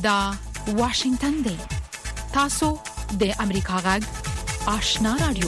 دا واشنگتن دی. تاسو د امریکا غږ آشنا رادیو.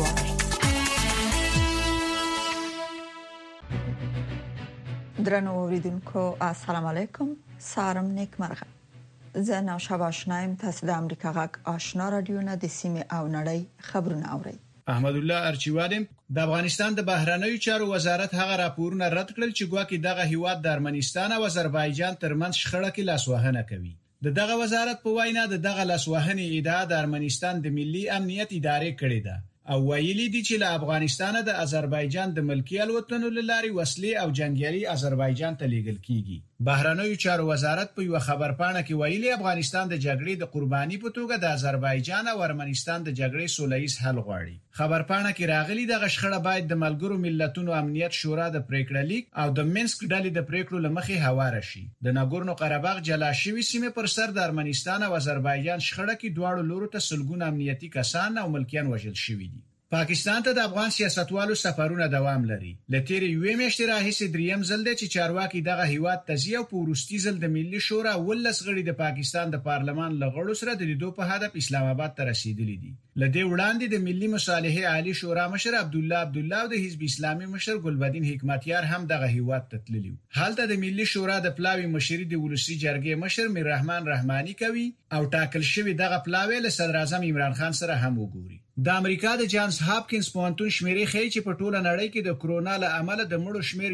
درنو اوریدونکو السلام علیکم. سلام نیکمرغه. زه نوشا آشنایم. تاسو د امریکا غږ آشنا رادیو نه د سیمه او نړۍ خبرونه اورئ. احمد الله ارچیوالم د افغانستان د بهرنیو چارو وزارت هغه راپورونه رد کړل چې ګواکې دغه هیواد د ارمنستان او آذربایجان ترمنځ شخړه کې لاسوهنه کوي. دغه وزارت په وینا دغه لاسوهنې ادعا د ارمنستان د ملي امنیت ادارې کړې ده او ویلي دي چې له افغانستان د آذربایجان د ملکی الوتنو لاري وسلې او جنگیالي آذربایجان ته لیږل کیږي. بهرنیو چارو وزارت په یو خبرپاڼه کې ویلي افغانستان د جګړې د قرباني په توګه د آذربایجان او ارمنستان د جګړې سولهییز حل غواړي. خبرپاڼه کې راغلي د غشخړه باید د ملګرو ملتونو امنیت شورا د پریکړه لیک او د مینسک ډلې د پریکړو لمخې هواره شي. د ناګورنو قرهباغ جلا شوی سیمه پر سر د ارمنستان او آذربایجان شخړه کې دواړو لورو ته سلګونه امنیتي کسان او ملکیان وژل شوي دي. پاکستان ته د افغان سیاستوالو سفرونه دوام لري. لتیری یوې میاشتې راهیسې دریم ځل دی چې چارواکي دغه هیواد ته ځي او په وروستي ځل د ملي شورا 18 غړي د پاکستان د پارلمان لغړو سره د لیدو په هدف اسلام آباد ته رسیدلي دي. لدې وړاندې د ملي مصالحې عالی شورا مشر عبدالله او د حزب اسلامي مشر ګلبدین حکمتیار هم دغه هیواد ته تللي. هلته د ملي شورا د پلاوی مشري د ولسی جرګې مشر میر رحمان رحمانی کوي او ټاکل شوی دغه پلاوی له صدر اعظم عمران خان سره هم وګوري. د امریکا د جانز هاپکینز پوهنتون شمیرې ښیي چې په ټوله نړۍ کې د کرونا له امله د مړو شمیر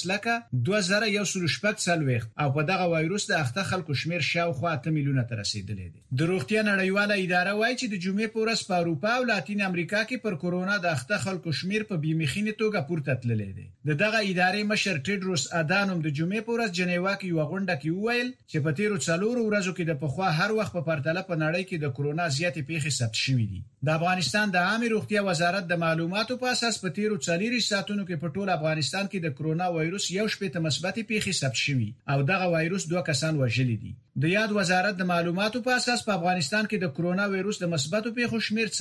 21,140 او په دغه وایروس د اخته خلکو شمیر شاوخوا 8 میلیونه ته رسیدلی دی. د روغتیا نړیواله اداره وایي چې د جمعې په ورځ په اروپا او لاتین امریکا کې پر کرونا د اخته خلکو شمیر په بیمخینه توګه پورته تللی دی. دغه ادارې مشر ټیډروس ادانوم د جمعې په ورځ جنیوا کې یو غونډه کې وویل چې په تیرو 4 ورځو کې د پخوا هر وخت په پرتله په نړۍ کې د کرونا زیاتې پیښې ثبت شوې دي. د افغانستان د عامه روغتیا وزارت د معلوماتو په اساس په تیرو 4 ساعتونو کې په ټول افغانستان کې د کرونا وایروس یو شپږ مثبتې پیښې ثبت شوې او دغه وایروس 2 کسان وژلي دي. د یاد وزارت د معلوماتو په اساس په افغانستان کې د کرونا وایروس د مثبتو پیښو شمیر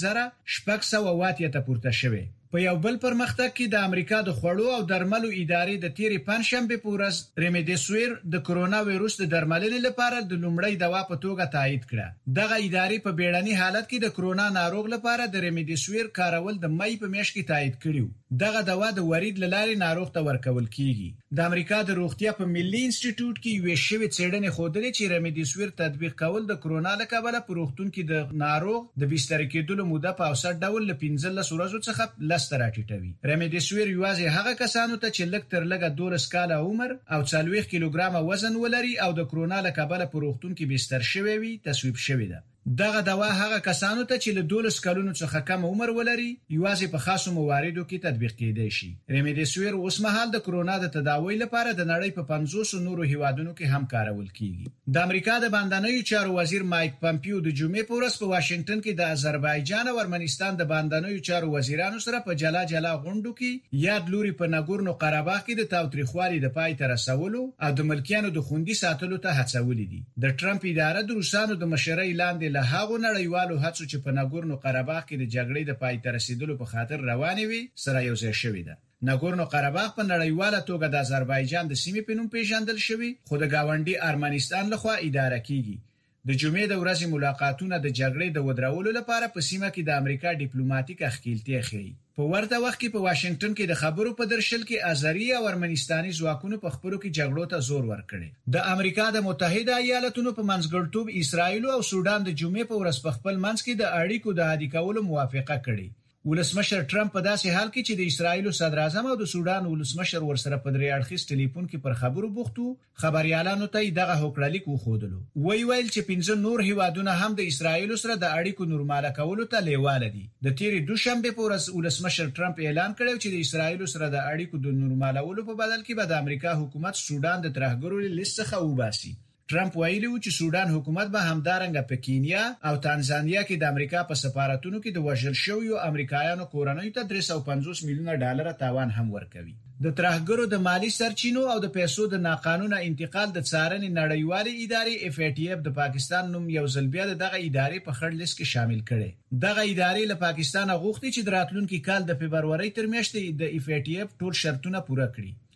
40,600 ته پورته شوی. په یو بل پرمختګ کې د امریکا د خوړو او درملو ادارې د تیرې پنځشنبه په ورځ ریمډیسویر د کرونا وایروس د درملنې لپاره د لومړی دوا په توګه تایید کړه. دغه ادارې په بیړني حالت کې د کرونا ناروغ لپاره د ریمډیسویر کارول د مې په میاشت کې تایید کړیو. دغه دوا د ورید لارې ناروغ ته ورکول کیږي. د امریکا د روغتیا په ملي انسټیټیوټ کې یو شوی څېړنې ښودلې چې ریمډیسویر تطبیق کول د کرونا له کبله په روغتون کې د ناروغ د بستر کېدلو موده په اوسط ډول ل 15 ورځو څخه لس ته راټیټوي. ریمډیسویر یوازې هغه کسانو ته چې لږ تر لږه 12 کاله عمر او 40 کیلوګرام وزن ولري او د کرونا له کبله په روغتون کې بستر شوی وي تصویب شوی ده. دغه دوا هغه کسانو ته چې له 12 کلونو څخه کم عمر ولري یوازې په خاصو مواردو کې تطبیق کېدای شي. ریمډیسویر اوس مهال د کرونا د تداوی لپاره د نړۍ په 500 نورو هیوادونو کې هم کارول کیږي. د امریکا د باندنیو چارو وزیر مایک پامپیو د جمعې په ورځ په واشنگټن کې د آذربایجان او ارمنستان د باندنیو چارو وزیرانو سره په جلا غونډو کې یاد لوري په ناګورنو قرهباغ کې د تاوتریخوالي د پای ته رسولو او د ملکیانو د خوندي ساتلو ته هڅولې دي. د ټرمپ اداره د روسانو د مشرۍ لاندې له هغو نړیوالو هڅو چې په ناګورنو قرهباغ کې د جګړې د پای ته رسیدلو په خاطر روانې وي سره یو ځای شوې ده. ناګورنو قرهباغ په نړیواله توګه د آذربایجان د سیمې په نوم پیژندل شوی خو د گاونډي ارمنستان لخوا اداره کیږي. د جمعې د ورځې ملاقاتونه د جګړې د ودرولو لپاره په سیمه کې د امریکا ډیپلوماټیک اخیلتیا ښیي. په ورته وخت کې په واشنگټن کې د خبرو په درشل کې آذری او ارمنستاني ځواکونو په خبرو کې جګړو ته زور ورکړي. د امریکا د متحده ایالاتونو په منځګړیتوب اسرائیل او سودان د جمعې په ورځ په خپل منځ کې د اړیکو د عادي کولو موافقه کړې. ولسمشر ټرمپ په داسې حال کې چې د اسرائیل صدر اعظم او د سودان ولسمشر ورسره په درې اړخیز ټلیفون کې پر خبرو بوختو خبريالانو ته دغه هوکړلیک وښودلو. ویل چې 15 نور هیوادونه هم د اسرائیل سره د اړیکو نورماله کولو ته لیواله دي. د تیرې دوشنبه په ورځ ولسمشر ټرمپ اعلان کړی چې د اسرائیل سره د اړیکو د نورمالولو په بدل کې به د امریکا حکومت سودان د ترهګرو لیست څخه وباسي. ټرمپ ویلي و چې سودان حکومت به همدارنګه په کینیا او تانزانیا کې د امریکا په سفارتونو کې د وژل شویو امریکایانو کورنۍ ته $350 میلیونه تاوان هم ورکوي. د ترهګرو د مالی سرچینو او د پیسو د ناقانونه انتقال د څارنې نړیوالې ادارې FATF د پاکستان نوم یو ځل بیا دغه ادارې په خړ لیست کې شامل کړي. دغه ادارې له پاکستان غوښتي چې د راتلونکي کال د فبرवरी تر میاشتې د FATF ټول شرطونه پوره کړي.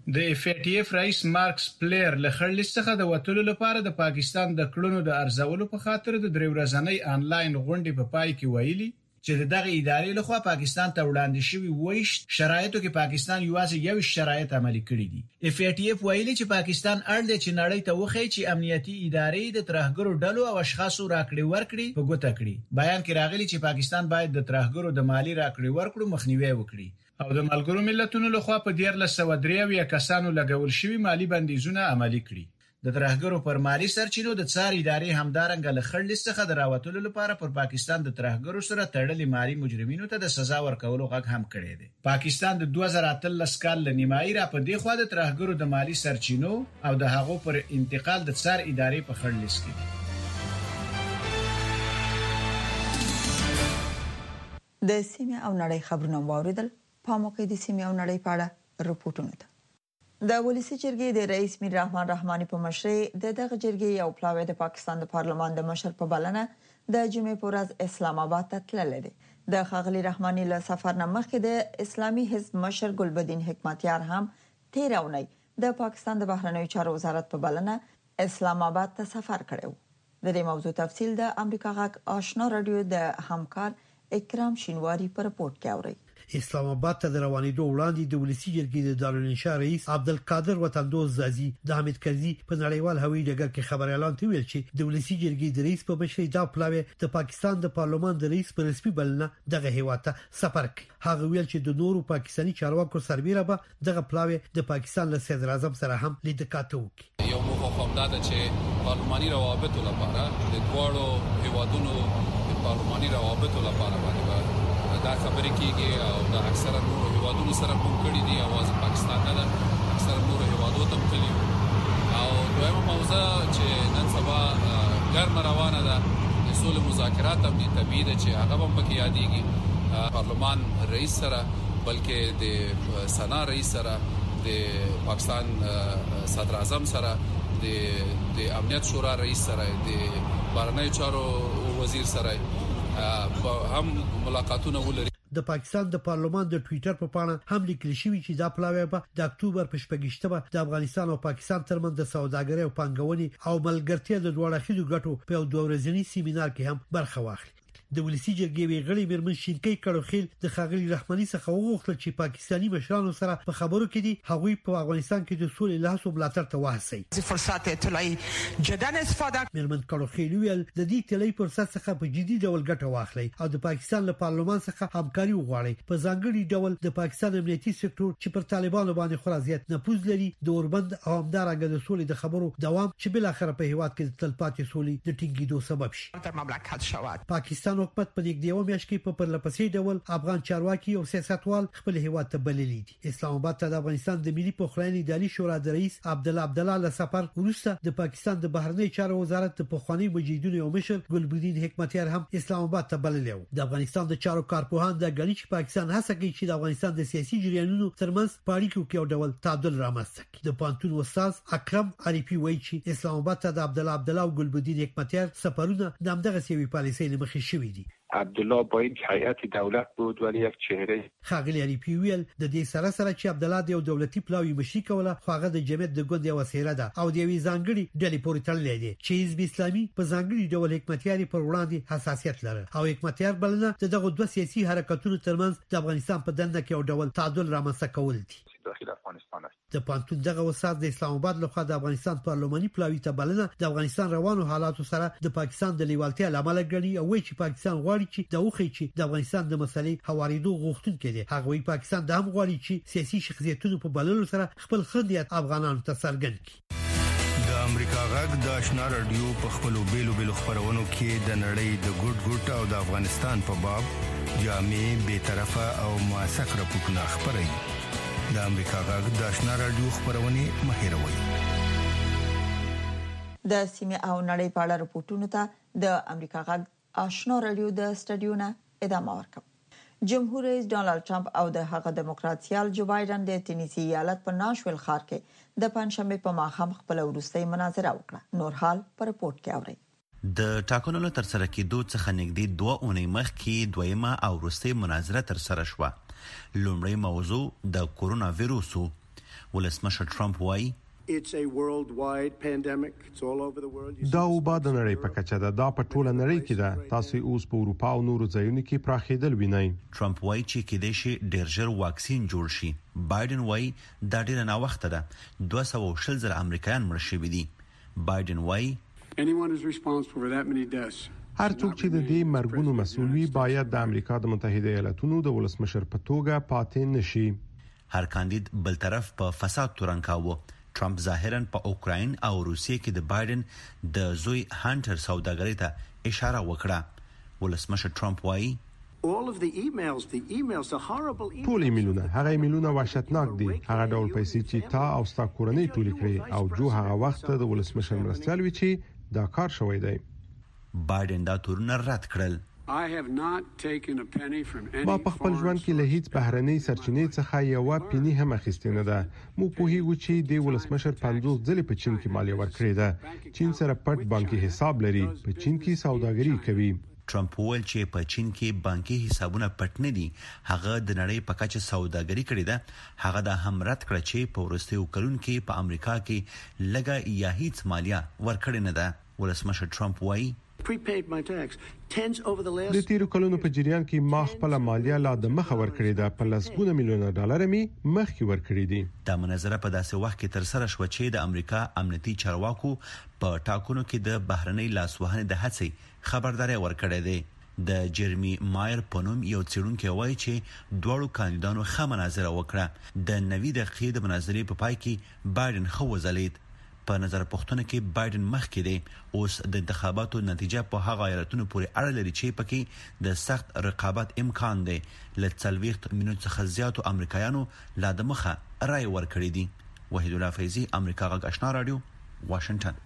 د اف ای ټی اف رئیس مارکس پلیر له خړلست څخه د وټولو لپاره د پاکستان د کړنو د ارزولو په خاطر د درې ورځنۍ انلاین غونډې په پای کې ویلي چې دغه ادارې لخوا پاکستان ته وړاندې شوی وایي شرایطو کې پاکستان یوازې یو شرایط عملي کړی دي. اف ای ټی اف ویلي چې پاکستان اړ دی چې نړۍ ته وخی چې امنیتي ادارې د ترهګرو ډلو او اشخاصو راکړې ورکړي په ګوته کړي. بیان کې راغلي چې پاکستان باید د ترهګرو د مالی راکړې ورکړو مخنیوي وکړي او د ملګرو ملتونو لخوا په 1303 کسانو لګول شوی مالی بندیزونه عملي کړي. د ترهګرو پر مالی سرچینو د څار ادارې همدارنګه له خړلست څخه د راوتلو لپاره پر پاکستان د ترهګرو سره تړلي مالی مجرمینو ته د سزا ورکولو غږ هم کړی دی. پاکستان د 2013 کال ل نیمایي را په دې خوا د ترهګرو د مالی سرچینو او د هغو پر انتقال د څار ادارې په خړلست کې دی. د سیمه او نړۍ خبرونه واوریدل. په موقع د سیمه او نړۍ په اړه رپورټونه ده. د ولسی جرګې د رئیس میر رحمان رحماني په مشرۍ دغه جرګې یو پلاوی د پاکستان د پارلمان د مشر په بلنه د جمعې په ورځ اسلام آباد ته تللی دی. د ښاغلي رحماني له سفر نه مخکې د اسلامي حزب مشر ګلبدین حکمتیار هم تیر اونۍ د پاکستان د بهرنیو چارو وزارت په بلنه اسلام آباد ته سفر کړی و. د دې موضوع تفصیل د امریکا غږ آشنا رادیو د همکار اکرام شینواری په رپورت کې اوري. اسلام آباد ته د روانېدو وړاندې د ولسی جرګې د دارالانشا رئیس عبدالقادر وطندوز زازي د حمید کرزي په نړیوال هوایي ډګر کې خبر اعلان ویل چې د ولسی جرګې د رئیس په مشرۍ دا پلاوی د پاکستان د پارلمان د رئیس په رسمي بلنه دغه هیواد ته سفر کوي. هغه ویل چې د نورو پاکستاني چارواکو سربېره به دغه پلاوی د پاکستان له صدر اعظم سره هم لیدکاته وکړي. یو مفاهیم دا چې پارلماني روابط لپاره د دوړو هیوادونو د پارلماني روابط لپاره باندې دا خبرې کیږي او دا اکثره نورو هیوادونو سره کوم کړي دي. اواز پاکستان نه ده، اکثره نورو هیوادو ته تللی او دویمه موضوع چې نن سبا ګرم روانه ده د سولې مذاکرات هم دي. طبیعي ده چې هغه هم پکې یادېږي. پارلمان رئیس سره بلکې د سنا رئیس سره د پاکستان صدر اعظم سره د امنیت شورا رئیس سره د بهرنیو چارو وزیر سره هم ملاقاتونه ولري. د پاکستان د پارلمان د ټوئیټر په پاڼه هم لیکل شوی چې دا پلاوی به د اکتوبر په 28مه د افغانستان او پاکستان ترمنځ د سوداګرۍ او پانګونې او ملګرتیا د دوه اړخیزو ګټو په یو دوه ورځني سیمینار کې هم برخه واخلي. د ولسی جرګې غړي میرمن شینکۍ کړوخیل د ښاغلي رحماني څخه وغوښتل چې پاکستاني مشرانو سره په خبرو کې دي هغوی په افغانستان کې د سولې لاسو ملاتړ ته وهڅوي. فرصت اطلاعي جدن استفاده میرمن کړوخیل ویل د دې اطلاعي فرصت څخه په جدي ډول ګټه واخلي او د پاکستان له پارلمان څخه همکاري وغواړي. په ځانګړي ډول د پاکستان امنیتي سکتور چې پر طالبانو باندې خورا زیات نفوذ لري د اوربند او همدارنګه د سولې د خبرو دوام چې بل اخر په هیواد کې د تلپاتې سولې د ټینګېدو سبب شي. تر مملکت شواد پاکستان حکومت په دې میاشت کې په پرلپسې ډول افغان چارواکي او سیاستوال خپل هیواد ته بللي دي. اسلام آباد ته د افغانستان د ملي پخلاینې اداري شورا د رئیس عبدالله له سفر وروسته د پاکستان د بهرنی چارو وزارت د پخوانی مجیدونو او مشر ګلبدین حکمتیار هم اسلام آباد ته بللی و. د افغانستان د چارو کارپوهان د غنیچ پاکستان هڅه کوي چې د افغانستان د سیاسي جریانونو ترمنځ پاړیکو کې یو ډول تعادل رامنځته کړي. د پانتون استاد اکرم عریفي وایي چې اسلام آباد ته د عبدالله او ګلبدین حکمتیار سفرونه د همدغه سیاسي پالیسۍ لمخې شوي دي. عبدالله با این هیئت دولت بود ولی یک چهره. ښاغلي عریفي ویل د دې سره چې عبدالله د یو دولتي پلاوی مشري کوله خو هغه د جمعیت د ګوند یو وسیله ده او د یوې ځانګړي ډلې پورې تړلې دي چې حزب اسلامي په ځانګړي ډول حکمتیار پر وړاندې حساسیت لري او حکمتیار بلنه دغه دوه سیاسي حرکتونو ترمنځ د افغانستان په دنده کې یو ډول تعادل رامنځته کول دي. داخل افغانستان است. د پانتون دغه وسات د اسلام آباد لخوا د افغانستان پارلماني پلاوی ته بلنه د افغانستان روانو حالاتو سره د پاکستان د لیوالتیا لامل ګڼي او وایي چې پاکستان غواړي چې د اوخی چې د افغانستان د مسلې هواریدو غوښتونکي دي. هغه وایي پاکستان د هم غواړي چې سیاسي شخصیتونو په بللو سره خپل خندیت افغانانو ته څرګند کړي. د امریکا غږ د آشنا رادیو په خپلو بیلو خبرونو کې د نړۍ د ګډ او د افغانستان په باب جامع به طرفه او موثق راپورټونه خبري. د امریکا غږ د آشنا رادیو خبرونه مهیروي. د سیمه او نړۍ په اړه رپورټونو ته د امریکا غږ آشنا رادیو د سټډیو نه ادامه ورکوم. جمهور رئیس ډانلډ ټرمپ او د هغه دیموکراتیال جو بایدن د ټینیسی ایالت په ناشویل ښار کې د پنځشنبه په ماښام خپل وروستۍ مناظره وکړه. نور حال په رپورت کې اورئ. د ټاکنو تر سره کېدو څخه نږدې 2 اونۍ مخکې دویمه او وروستۍ مناظره تر سره شوه. لومړی موضوع د کورونا وایروس ولسمشر ټرمپ وایي It's a worldwide pandemic. It's all over the world. دا وبا د نړۍ په کچه ده، دا په ټوله نړۍ کې ده. تاسو اوس په اروپا او نورو ځایونو کې پراخېدل وینئ. ټرمپ وایي چې کېدای شي ډېر ژر واکسین جوړ شي. بایدن وایي دا ډېر نه وخت ده. 240,000 امریکایان مړ شوي دي. بایدن وایي anyone is responsible for that many deaths. هر څوک چې د دې مرګونو مسؤل وي باید د امریکا د متحده ایالاتونو د ولسمشر په توګه پاتې نشي. هر کاندید بل طرف په فساد تورنکاوه. ټرمپ ظاهرا په اوکراین او روسیې کې د بایدن د زوی هانټر سوداګرۍ ته اشاره وکړه. ولسمشر ټرمپ وایي all of the emails are horrible. ټول ایمیلونه هغه ایمیلونه وحشتناک دي. هغه ډول پیسې چې تا او ستا کورنۍ ټول کړې او جو هغه وخت د ولسمشر مرستیال وی چې دا کار شوی دی. بایدن دا تورونه رد کړل. I have not taken a penny from any. ما په خپل ژوند کې له هیڅ بهرنۍ سرچینې څخه یو پنی هم اخیستې نه ده. مو په هیڅ چې د ولسمشر 50 ځلې په چین کې مالیه ورکړې ده. چین سره پټ بانکي حساب لري. په چین کې سوداګري کوي. ټرمپ وویل چې په چین کې بانکي حسابونه پټ نه دي. هغه د نړۍ په کچه سوداګري کړې ده. هغه دا هم رد کړ چې په وروستیو کلونو کې په امریکا کې لږه یا هیڅ مالیه ورکړې نه ده. ولسمشر ټرمپ وایي prepaid my tax tens over the last. د تیرو کلونو په جریان کې ما خپل مالیه لا د مخه ورکړې ده. په لسګونه میلیونه ډالر می مخکې ورکړې دي. دا مناظره په داسې وخت کې تر سره شو چې د امریکا امنیتي چارواکو په ټاکنو کې د بهرنۍ لاسوهنې د هڅې خبرداري ورکړې ده. د جرمی مایر پونوم یو څېړونکی وایي چې دوړو کاندیدانو ښه مناظره وکړه. د 90 دقیقې د مناظرې په پای کې بایدن خو وځلید. په نظر پښتنه کې بایدن مخکې دی. اوس د انتخاباتو نتیجه په هغه ایالتونو پورې اړه لري چې پکې د سخت رقابت امکان دی. ل 40 منټ څخه زیاتو امریکایانو لا د مخه رائے ورکړي دي. وحید الله فیضی، امریکا غږ آشنا رادیو، واشنگټن.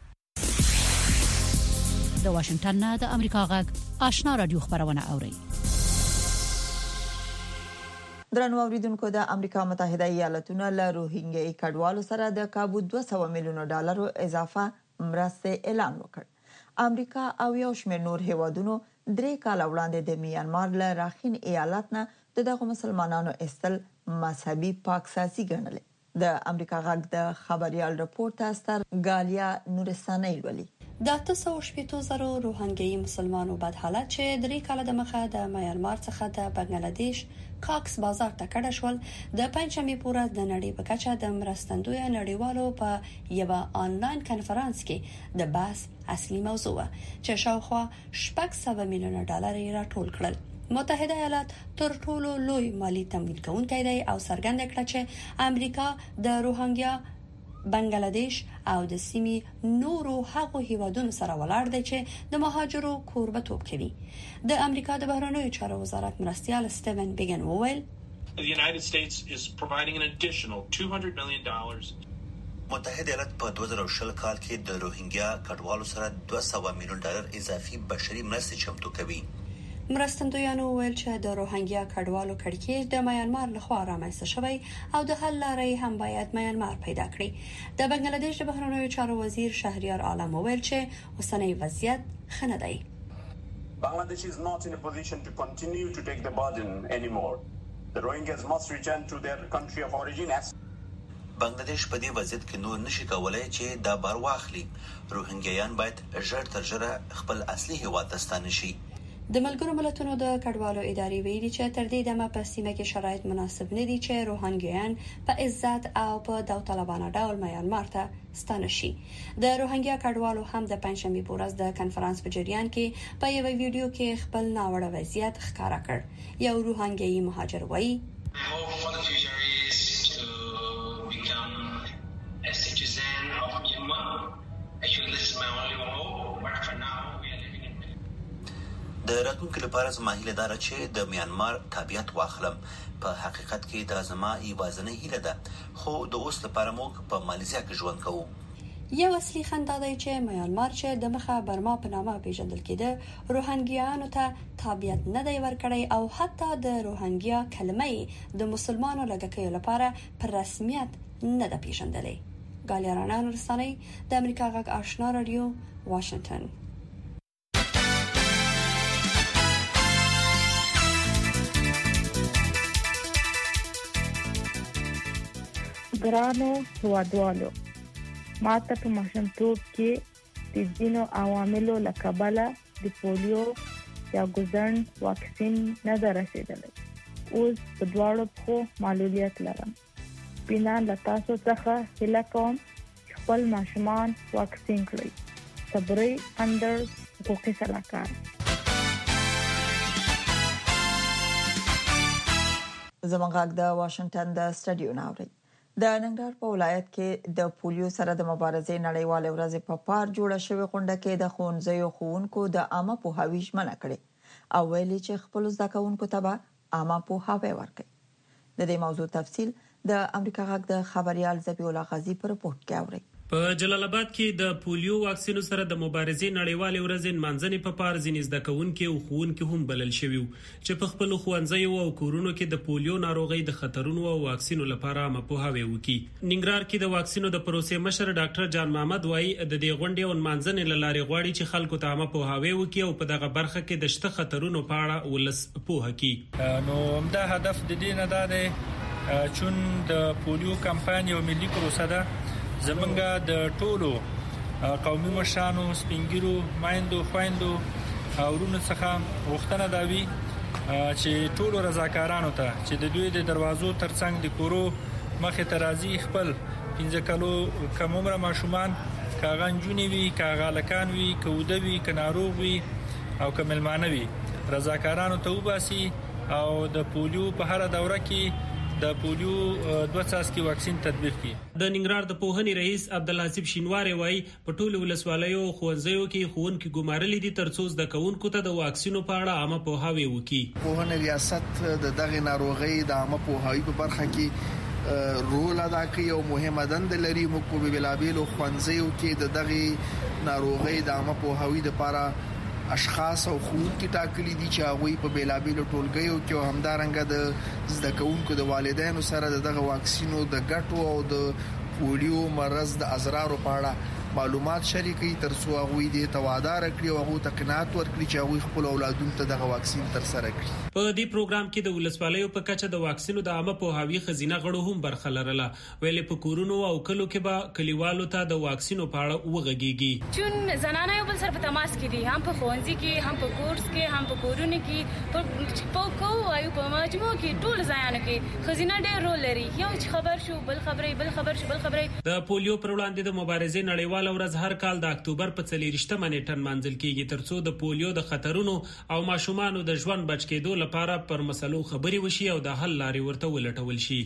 د واشنگټن نه د امریکا غږ آشنا رادیو خبرونه اوري. درنو اوریدونکو، د امریکا متحده ایالاتونو له روهینګیا کډوالو سره د کابو 200 میلیون ډالرو اضافه مرستې اعلان وکړ. امریکا او یو شمېر نور هیوادونو 3 کال وړاندې د میانمار له راخین ایالت نه دغه مسلمانانو استل مذهبي پاکسازي ګڼل. د امریکا غږ د خبريال رپورټ استر ګالیا نورستاني ولي د 380,000 روهنګي مسلمانانو بد حالت چې 3 کال د مخه د میانمار څخه د بنگلاديش کاکس بازار ته کډه شول د پنځمې پورې د نړۍ په کچه د مرستندوی نړیوالو په یو آنلاین کانفرنس کې د بحث اصلي موضوع چې شاوخوا 600 میلیون ډالر یې راټول کړل. متحده ایالات تر ټولو لوی مالی تمویل کوونکی دی او څرګنده کړه چې امریکا د روهنګیا بنگلاديش او د سیمې نورو هغو هیوادونو سره ولاړ دی چې د مهاجرو کوربتوب کوي. د امریکا د بهرنیو چارو وزارت مرستیال سټیون بیګن وویل The United States is providing an additional $200 million. متحده ایالات په 2020 کال کې د روهینګیا کډوالو سره 200 میلیون ډالر اضافي بشري مرستې چمتو کوي. مرستندویانو ویل چې د روهنګیا کډوالو کړکېچ د میانمار لخوا رامنځته شوی او د حل لارې هم باید میانمار پیدا کړي. د بنگلاديش د بهرنیو چارو وزیر شهریار عالم ویل چې اوسنی وضعیت ښه نه دی. Bangladesh is not in a position to continue to take the burden anymore. The Rohingyas must return to their country of origin as بنگلاديش په دې وضعیت کې نور نشي کولای چې دا بار واخلي. روهنګیان باید ژر تر ژره خپل اصلي هیواد ته ستانه شي. د ملګرو ملتونو د کډوالو ادارې ویلي چې تر دې دمه په سیمه کې شرایط مناسب نه دي چې روهنګیان په عزت او په داوطلبانه ډول میانمار ته ستانه شي. د روهنګیا کډوالو هم د پنځمې په ورځ د کانفرنس په جریان کې په یو ویډیو کې خپل ناوړه وضعیت ښکارا کړ. یو روهنګي مهاجر وایي د راتلونکي لپاره زما هیله ده چې د میانمار تابعیت واخلم. په حقیقت کې دا زما یوازینۍ هیله ده، خو د اوس لپاره موږ په مالیزیا کې ژوند کوو. یو اصلي خندا دی چې میانمار چې د مخه برما په نامه پیژندل کېده روهنګیانو ته تابعیت نه دی ورکړی او حتی د روهنګیا کلمه د مسلمانانو لږکیو لپاره پر رسمیت نه ده پیژندلې. ګالیا نورستاني، د امریکا غږ آشنا رادیو، واشنگټن. ګرانو هوادوالو ماته په ماشومتوب کې د ځینو عواملو له کبله د پولیو یا ګوزن واکسین نه دررسیدلی. اوس په دواړو پښو معلولیت لرم. بنا له تاسو څخه هیله کوم چې خپل ماشومان واکسین کړئ. صبري اندر حقوقي سلاکار. زمونږ د واشنگټن د سټډیو ناوړي د ننګرهار په ولایت کې د پولیو سره د مبارزې نړیواله ورځ په پار جوړه شوې غونډه کې د ښوونځیو ښوونکو د عامه پوهاوي ژمنه کړې او ویلي چې خپل زده کوونکو ته به عامه پوهاوی ورکړي. د دې موضوع تفصیل د امریکا غږ د خبريال ذبیح الله غازی پر رپورت کې اوري. په جلال آباد کې د پولیو واکسینو سره د مبارزې نړیوالې ورځې منځنۍ په پار ځینې زده کوونکي او ښوونکي هم بلل شوي چې په خپل ښوونځیو او کورونو کې د پولیو ناروغۍ د خطرونو او واکسینو لپاره عامه پوهاوی وکړي. ننګرهار کې د واکسینو د پروسې مشر ډاکټر جان محمد وایي د دې غونډې او منځنۍ لارې غواړي چې خلکو ته عامه پوهاوی وکړي او په دغه برخه کې د شته خطرونو په اړه ولس پوهه کړي. نو دا هدف د دې نه ده چې د پولیو کمپاین یو ملي پروسه ده. زمونږ د ټولو قومي مشرانو سپینګیرو مایندو خويندو او ورونو څخه غوښتنه دا وی چې ټولو رضاکارانو ته چې د دوی د دروازو ترڅنګ د کورو مخې ته راځي خپل 15 کالو کم عمر ماشومان کاغنجونی وی کاغالکان وی کودوی کناروغ وی او کملمانه وی رضاکارانو ته وباسي او د پولیو په هر دوره کې د پولیو 2 څاڅکي واکسین تطبیق کړي. د ننګرهار د پوهنې رئیس عبدالحسیب شینواری وایي په ټولو ولسوالیو او ښوونځیو کې ښوونکي ګمارلي دي ترڅو زده کوونکو ته د واکسینو په اړه عامه پوهاوی وکړي. پوهنې ریاست د دغه ناروغي د عامه پوهاوی په برخه کې رول ادا کوي او مهمه دنده لري. موږ په بلابیلو ښوونځیو کې د دغه ناروغي د عامه پوهاوی لپاره اشخاص او ښوونکي ټاکلي دي چې هغه په بیلابیلو ټولګیو کې او همدارنګه د زده کوونکو د والدینو سره دغه واکسینو د ګټو او د پولیو مرض د اضرارو په اړه معلومات شریکي ترڅو هغه دې توادار کړي او هغه تقنات ورکړي چې هغه خپل اولادونو ته دغه واکسین تر سره کړي. په دې پروګرام کې د ولسوالیو په کچه د واکسینو د عامه پوهاوی خزینه غړو هم برخه لرله. ویلې په کورونو او کلو کې به کلیوالو ته د واکسینو په اړه وغږیږي. چون زنانه یو بل سره په تماس کې دي، هم په ښوونځي کې هم په کورس کې هم په کورونو کې په کوو او په مجموع کې ټول ځایانو کې خزینه ډېر رول لري. یو چې خبر شو بل خبرې د پولیو پر وړاندې د مبارزې نړیواله ورځ هر کال د اکتوبر په 24 نیټه منځل کیږي ترڅو د پولیو د خطرونو او ماشومانو د ژوند بچ کېدو لپاره پر مسلو خبري وشي او د حل لارې ورته ولټول شي.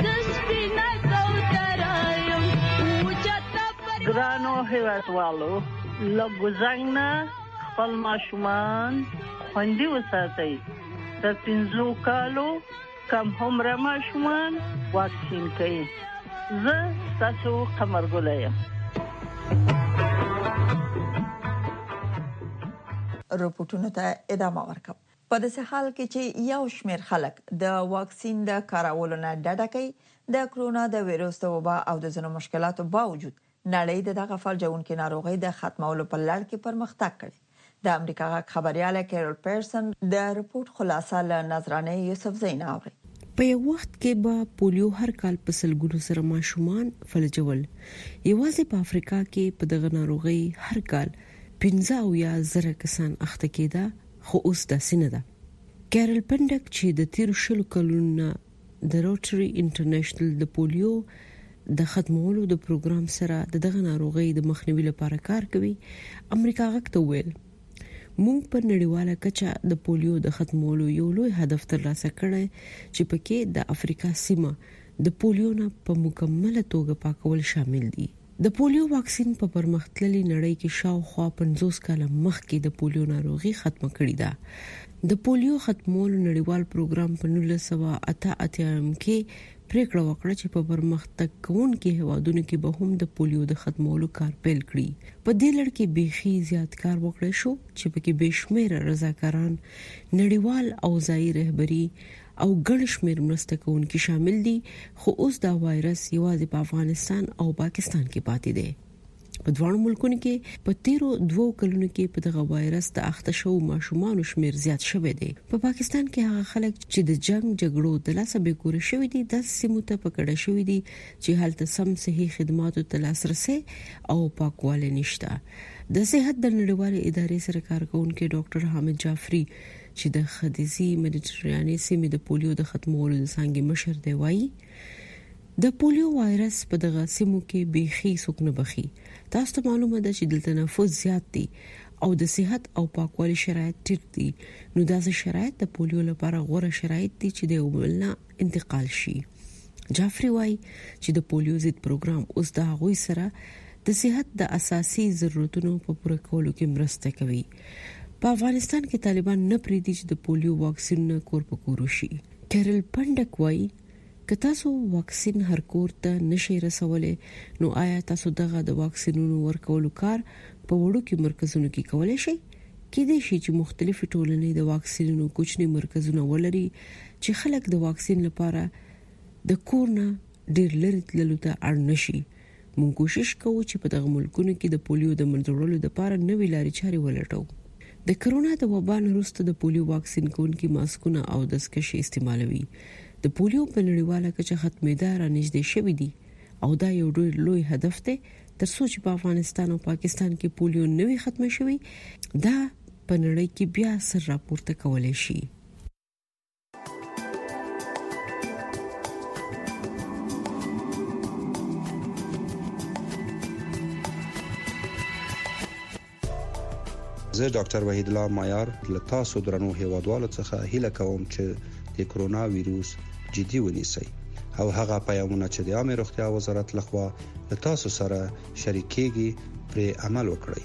ګرانو هیوادوالو لږ خپل ماشومان خوندي وساتئ. د 15 کالو کم عمر ماشومان واکسین کړئ. زه تاسو قمرګل یم. رپورټونو ته ادامه ورکوم. په داسې حال کې چې یو شمېر خلک د واکسین د کارولو نه ډډه کوي، د کرونا د وایروس د وبا او د ځینو مشکلاتو باوجود نړۍ دغه فلجونکې ناروغي د ختمولو په لړ کې پرمختګ کړی. د امریکا غږ خبريال کیرول پیرسن د رپورت خلاصه له نظرانه یوسف زین اوري. په یو وخت کې به پولیو هر کال په سلګونو سره ماشومان فلجول. یوازې په افریقا کې په دغه ناروغي هر کال 15,000 کسان اخته کېده، خو اوس داسې نه ده. کیرل پندک چې د 13 کلونو د روټري انټرنیشنل د پولیو د ختمولو د پروګرام سره دغه ناروغي د مخنیوي لپاره کار کوي، امریکا غږ ته ویل موږ په نړیواله کچه د پولیو د ختمولو یو لوی هدف ترلاسه کړی چې پکې د افریقا سیمه د پولیو نه په مکمله توګه پاکول شامل دي. د پولیو واکسین په پرمختللي نړۍ کې شاوخوا 50 کاله مخکې د پولیو ناروغي ختمه کړې ده. د پولیو ختمولو نړیوال پروګرام په 1988 کې پریکړه وکړه چې په پرمختګ کوونکو هیوادونو کې به هم د پولیو د ختمولو کار پیل کړي. په دې لړ کې بيخي زیات کار وکړل شو چې پکې بشمیر رضاکاران، نړیوال او ځایي رهبری او ګڼ شمېر مرسته کوونکي شامل دي. خو اوس دا وایرس یوازې په افغانستان او پاکستان کې پاتې دی. په دوه ملکونو کې په تیرو 2 کلونو کې په دغه وایرس د اخته شو ماشومان شمیر زیات شوی دی. په پاکستان کې هغه خلک چې د جنگ جګړو د لاسه به کور شوی دي د سیمو ته پکړه شوی دي چې هلته سم صحي خدماتو ته لاسرسي او پاکواله نشته. د صحت د نړیوالې ادارې سره کارکونکو ډاکټر حامد جعفری چې د خديزي میډیټراني سیمې د پولیو د ختمولو د څنګه مشر دی وایي د پولیو وایرس په دغه سیمو کې بيخي سکنه بخي. تاسو ته معلومه ده چې دلته نفوس زیات دي او د صحت او پاکوالي شرایط ټیټ دي. نو داسې شرایط د پولیو لپاره غوره شرایط دي چې د وبلنا انتقال شي. جعفری وايي چې د پولیو ضد پروګرام اوس د هغوی سره د صحت د اساسي ضرورتونو په پوره کولو کې مرسته کوي. په افغانستان کې طالبان نه پریدي چې د پولیو واکسین کور په کور شي. کیرل پندک وايي که تاسو واکسین هر کور ته نشئ رسولې نو آیا تاسو دغه د واکسینونو ورکولو کار په وړو کې مرکزونو کې کولای شئ؟ کېدای شي چې مختلفې ټولنې د واکسینونو کوچني مرکزونه ولري چې خلک د واکسین لپاره د کور نه ډېر لرې تللو ته اړ نشي. موږ کوشش کوو چې په دغه ملکونو کې د پولیو د منځوړلو لپاره نوې لارې چارې ولټوو. د کرونا د وبا وروسته د پولیو واکسین کوونکي ماسکونه او دستکشې استعمالوي. د پولیو په نړیواله کچه ختمېدا را نږدې شوې دي او دا یو ډېر لوی هدف دی ترڅو چې په افغانستان او پاکستان کې پولیو نوي ختم شوي دا په نړۍ کې بیا سر راپورته کولای شي. زه ډاکټر وحید الله مایار له تاسو درنو هیوادوالو څخه هیله کوم چې د کرونا وایروس جدي ونیسئ او هغه پیغامونه چې د عامه روغتیا وزارت لخوا له تاسو سره شریکېږي پر عمل وکړئ.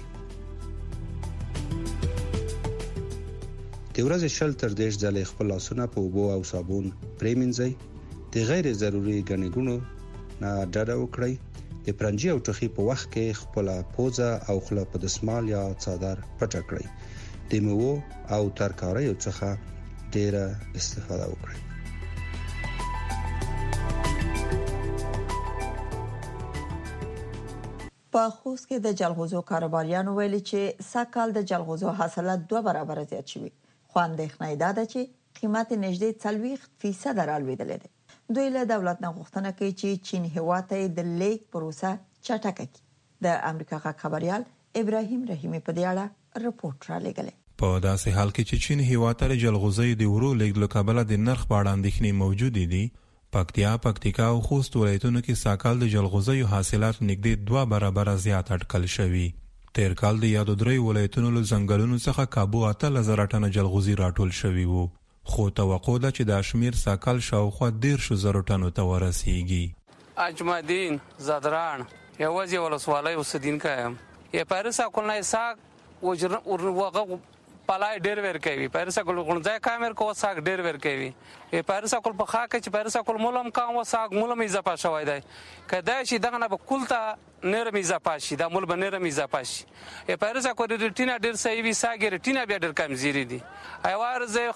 د ورځې شل تر 10 ځله خپل لاسونه په اوبو او صابون پریمنځئ. د غیر ضروري ګڼګونو نه ډډه وکړئ. د پرنجي او ټوخي په وخت کې خپل پوزه او خله په دسمال یا څادر پټ کړئ. د میوو او ترکاریو څخه ډیره استفاده وکړئ. په خوست کې د جلغوزو کاروباریانو ویلي چې سږ کال د جلغوزو حاصلات 2 برابر زیات شوي. خو اندېښنه ده چې قیمت نږدې 40% رالوېدلې ده. دوی له دولت نه غوښتنه کوي چې چین هیواد ته د لیک پروسه چټکه کړي. د امریکا خبريال ابراهیم رحیمی په دې اړه رپورټ را لګلې. په داسې حال کې چې چین هیواد ته جلغوزي د ورو لیږدولو کابل د نرخ په اړه اندېښنې موجود دي. پکتیکا او خوست ولایتونو کې ساکال د جلغوزیو حاصلات نږدې 2 برابر زیات اټکل شوي. تیر کال د یادو درې ولایتونو له ځنګلونو څخه کابو 8000 ټنه جلغوزي راټول شوي وو. خو توقع ده چې د شمیر ساکال شاوخوا 10000 ټنو ته ورسیږي. اجمدین زدران یوازې ولسوالۍ وسدین کایم یې پارسا کولنای ساق وغه پلای ډیر ور کوي. پارسا کول غونځای کامر کو ساق ډیر ور کوي. یې پارسا کول په خاکه چې پارسا کول مولم کام و ساق مولم اضافه شوی دی. کدا شي دغه نه به کولتا نرم اضافه شي دا مول به نرم اضافه شي. یې پارسا کول ریټینا ډیر صحیح وي ساګ ریټینا بیا ډیر کمزوري دي. ایوار زه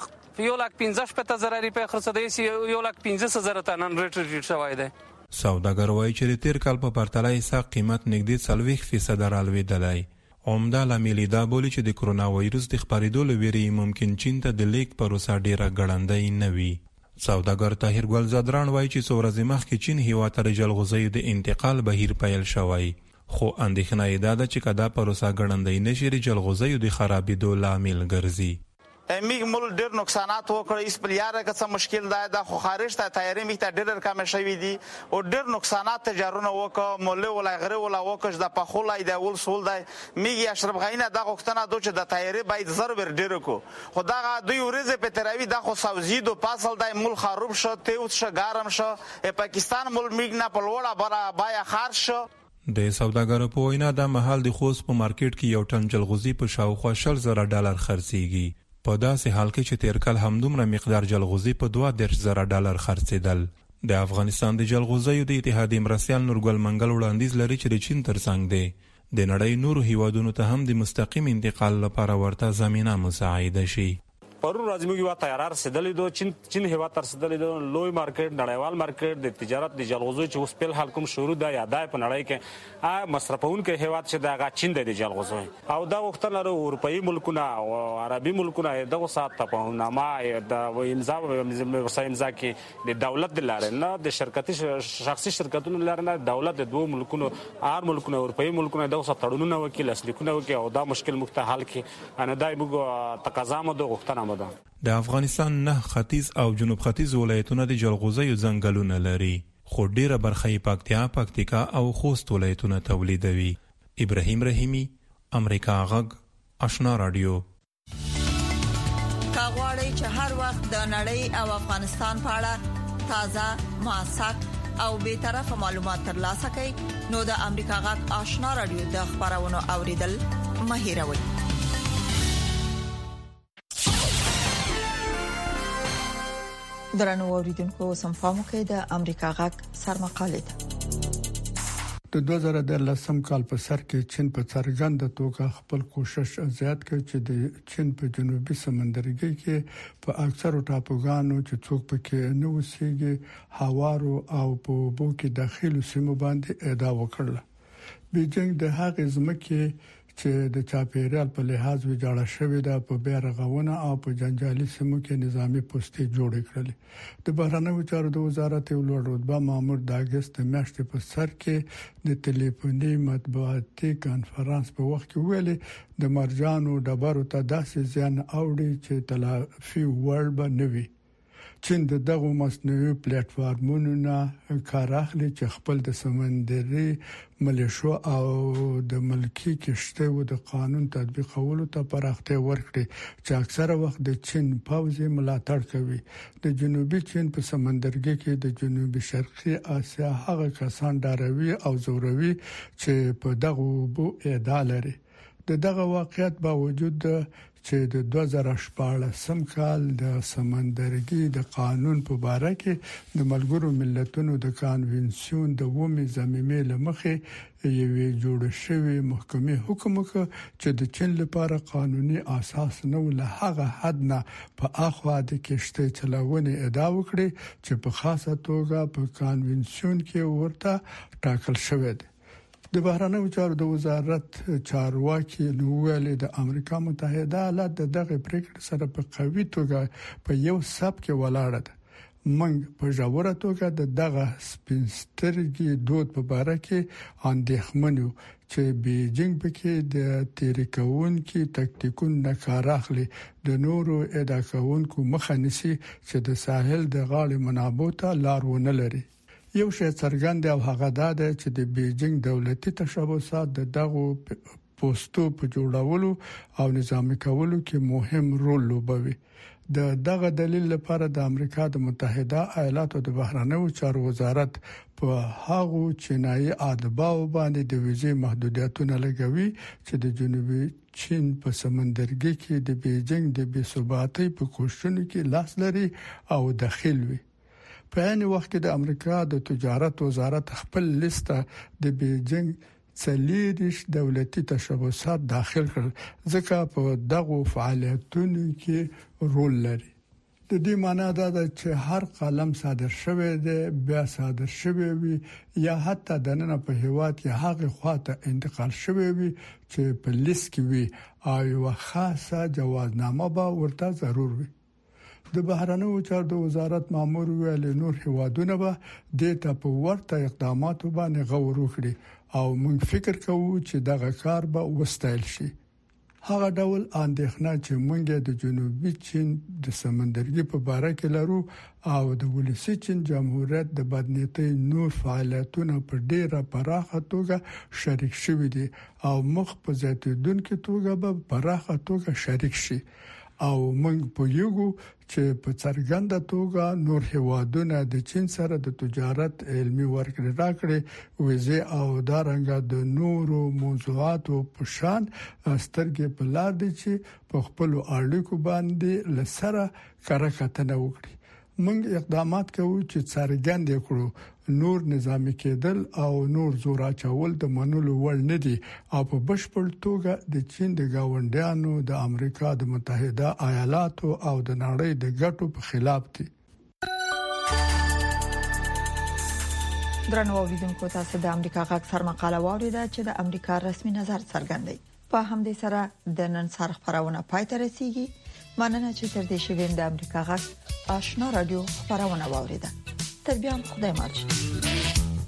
1,15,000 روپۍ خرڅېدای شي 1,15,000 ته نن ریټ شوی دی. سوداګر وایي چې تیر کال په پرتله یې ساق قیمت نږدې 40% رالوېدلی. عمده لامل دا بولی چې د کرونا وایروس د خپرېدو له ویرې ممکن چین ته د لیک پروسه ډیره ګړندۍ نه وي. سوداګر طاهر ګل زدران وایي چې څو ورځې مخکې چین هیواد ته جلغوزیو د انتقال بهیر پیل شوی. خو اندېښنه یې دا ده چې که دا پروسه ګړندۍ نشي د جلغوزیو د خرابېدو لامل ګرځي. میګ مول ډېر نقصانات وکړي. اس په یاره که څه مشکل ده خو خارج ته تیاری میګ ته ډېر کم شوی دي او ډېر نقصانات تجارونه وکړه. مولا ولا غره ولا وکړ د پخولای دی ول سول دی میګ اشرف غینه د غوښتنه دوه چې د تیاری باید ضرور ډېر کو. خدای دوی ورځ په تراوی د خو سوزیدو پاسل دی مول خراب شو تیوت ش ګارم شو. پاکستان مول میګ نه په لوړه برا بای خار شو. د سوداګرو په وینا د محل د خوست په مارکیټ کې یو ټن جلغوزي په شاوخوا $10,000 خرڅيږي. په داسې حال کې چې تیر کال همدومره مقدار جلغوزي په $2,000 خرڅېدل. د افغانستان د جلغوزیو د اتحادیې مرستیال نورګل منګل وړاندیز لري چې د چین ترڅنګ دی د نړۍ نورو هیوادونو ته هم د مستقیم انتقال لپاره ورته زمينه مساعده شي. پرون راځي موږ یو تیار رسیدلې دو چین هوا تر رسیدلې دو لوی مارکیټ نړیوال مارکیټ د تجارت د جلغوزو چې اوس په حال کوم شروع ده یا دای په نړۍ کې مصرفون کې هوا چې دغه چین د جلغوزو او دا وخت لري اروپאי ملکونه او عربي ملکونه دغه سات په نامه د امضا کې د دولت د لارې نه د شرکتي شخصي شرکتونو لارې نه دولت د دوه ملکونو ملکونه اروپאי ملکونه دغه تړونونه وکیل اسلیکونه وکي او دا مشکل مخته حل کې ان دای موږ تقاضا مو د غوښتنه مو ده. د افغانستان 9 ختیځ او جنوب ختیځ ولایتونه د جلغوزیو ځنګلونه لري خو ډیره برخه یې پکتیکا او خوست ولایتونه تولیدوي. ابراهیم رحیمی امریکا غږ آشنا رادیو. کاغوري چې هر وخت د نړۍ او افغانستان په اړه تازه موثق او به طرفه معلومات ترلاسه کړئ نو د امریکا غږ آشنا رادیو د خبرونو اوریدل مه هیروئ. درنو اوریدونکو سمفامو کې د امریکا غږ سرمقاله د 2013 کال په سر کې چین په څرګنده توګه خپل کوشش زیات کړ چې د چین په جنوبي سمندرګي کې په اکثرو ټاپوګانو چې څوک پکې نه وسیږي هوارو او په بو کې داخلي سیمو باندې ادا وکړل. بیجینګ د هغې ځمکې چې د چاپیریال په لحاظ ویجاړه شوې ده په بیرغونه او په جنجالي سیمو کې نظامی پوسټې جوړ کړل. د بهرنیو چارو د وزارت یو لوړ رتبه مامور د اگست میاشتې په سر کې د ټلیفوني مطبوعاتي کانفرنس په وخت کې ویلي د مرجانو ډبرو ته داسې زیان اوړي چې تلافي وړ به نه وي. چین دغه مصنوعي پلیټ فارمونو نه کار اخلي چې خپل د سمندري ملیشو او د ملکی کشتیو د قانون تطبیقولو ته پراختیا ورکړي چې اکثره وخت د چین پوځي ملاتړ کوي. د جنوبي چین په سمندرګي کې د جنوبي شرقي اسیا هغه کسان ډاروي او زوروي چې په دغه بو اعدا لري. دغه واقعیت باوجود چې د 2014 کال د سمندرګي د قانون په اړه کې د ملګرو ملتونو د کنونسیون د ومه زمینه لمخې یوې جوړ شوی محکمه حکم وکړ چې د چین لپاره قانوني اساس نه له هغه حد نه په اخوا د کشته چلونه ادا وکړي چې په خاصه توګه په کنونسیون کې ورته ټاکل شوی دی. د بهرنیو چارو د وزارت چارواکي نوویل د امریکا متحده ایالات دغه پریکړه سره په قوي توګه په یو سب کې ولاړه ده. موږ په ژوره توګه دغه سپینسترګي دود په اړه کې اندېښمنو چې بیجینګ پکې د تیریکون کې تکتیکون نه کار اخلي د نورو ادا کوونکو مخه نسی چې د ساحل د غاړې منابع ته لار ونه لري. یو شی څرګند او هغه ده چې د بیجینګ دولتي تشبثات دغه پوسټو په جوړولو او نظامي کولو کې مهم رول لوبوي. دغه دلیل لپاره د امریکا د متحده ایالاتو د بهرنیو چارو وزارت په هغو چینایي ادباو باندې د ویزې محدودیتونه لګوي چې د جنوبي چین په سمندرګي کې د بیجینګ د بې ثباتۍ په کوششونو کې لاس لري او دخیل وي. په عین وخت کې د امریکا د تجارت وزارت خپل لیسته د بیجینګ څلېریش دولتي تشبثات داخل کړل ځکه په دغه فعالیتونو کې رول لري. د دې معنی دا ده چې هر قلم صادر شوی دی بیا صادر شوی وي یا حتی د نن په هیواد کې هغه خواته انتقال شوی وي چې په لیست کې وي او یو خاصه جوازنامه به ورته ضرور وي. د بهرنیو چارو د وزارت مامور ویل نور هیوادونه به د ته په ورته اقداماتو باندې غور وکړي او موږ فکر کوو چې دغه کار به وستایل شي. هغه ډول اندېښنه چې موږ د جنوبي چین د سمندرګي په اړه کې لرو او د ولسی چین جمهوریت د بدنیتۍ نور فعالیتونه په ډیره پراخه توګه شریک شوي دي او مخ په زیاتیدونکو توګه به پراخه توګه شریک شي او موږ په یوګو چې په څرګنده توګه نور هیوادونه د چین سره د تجارت علمي ورکړې راکړې ویزه او دارنګه د نورو موضوعاتو په شان سترګې په لار دي چې په خپل اړیکو باندې لسره کارکتنه وکړي. موږ اقدامات کوو چې څرګند کړو نور نظامی کېدل او نور زور اچول د منلو وړ نه دي او په بشپړ توګه د چین د گاونډیانو د امریکا د متحده ایالاتو او د نړۍ د ګټو په خلاف دي. درنو اوریدونکو تاسو د امریکا غږ سر مقاله واوریده چې د امریکا رسمي نظر څرګندوي. په همدې سره د نن سر خبرونه پای ته رسیدي. مننه چې تر دې شویم د امریکا غږ آشنا رادیو خبرونه واوریده. تر بیا خدای مل.